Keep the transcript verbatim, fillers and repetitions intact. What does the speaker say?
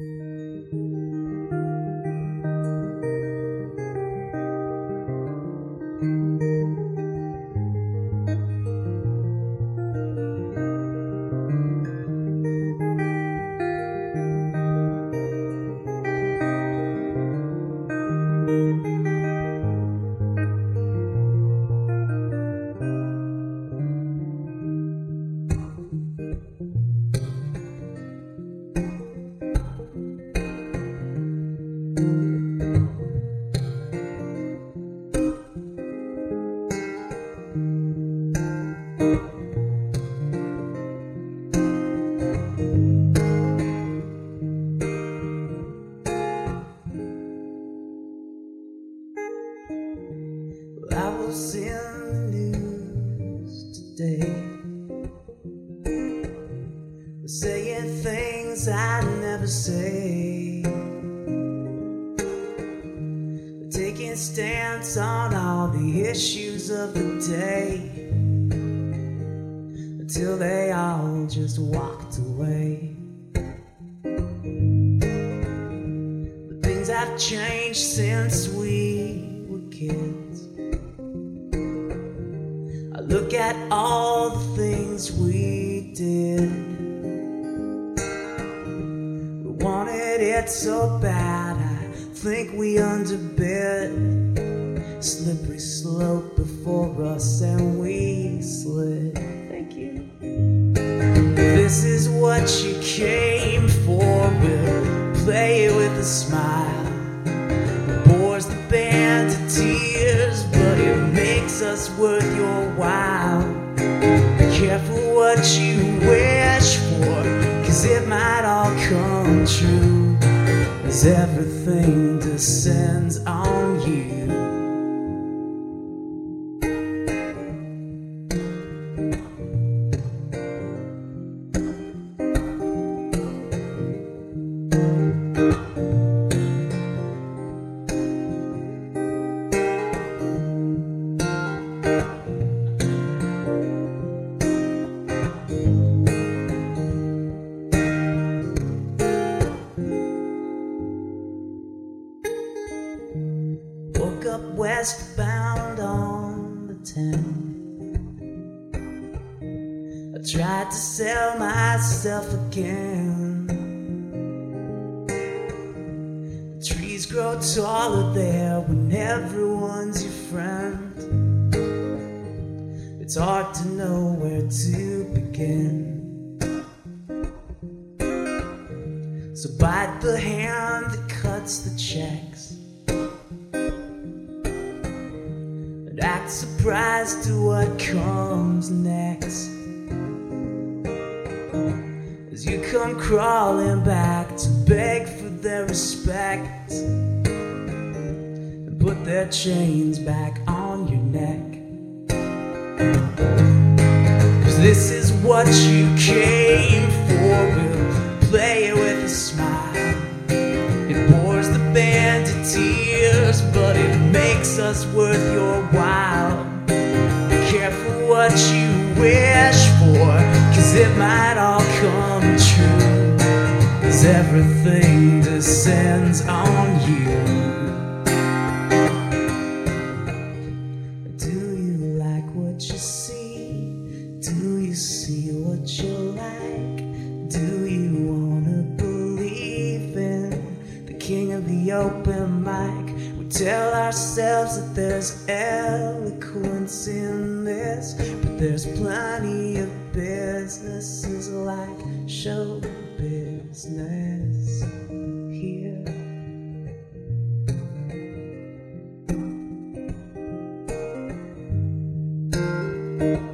I was in the news today, saying things I never say, taking stance on all the issues of the day, until they all just walked away. But things have changed since we were kids. I look at all the things we did. We wanted it so bad, I think we underbid. Slippery slope before us and we slid. Thank you. This is what you came for, we'll play it with a smile. It bores the band to tears, but it makes us worth your while. Be careful what you wish for, cause it might all come true, as everything descends on you. Woke up westbound on the ten. I tried to sell myself again. The trees grow taller there when everyone's your friend. It's hard to know where to begin. So bite the hand that cuts the checks, and act surprised to what comes next, as you come crawling back to beg for their respect and put their chains back on your neck. Cause this is what you came for, we'll play it with a smile. It bores the band to tears, but it makes us worth your while. Be careful what you wish for, cause it might all come true, as everything descends on you. Do you like what you see? Do you see what you like? Do you wanna believe in the king of the open mic? We tell ourselves that there's eloquence in this, but there's plenty of businesses like show business here. Thank you.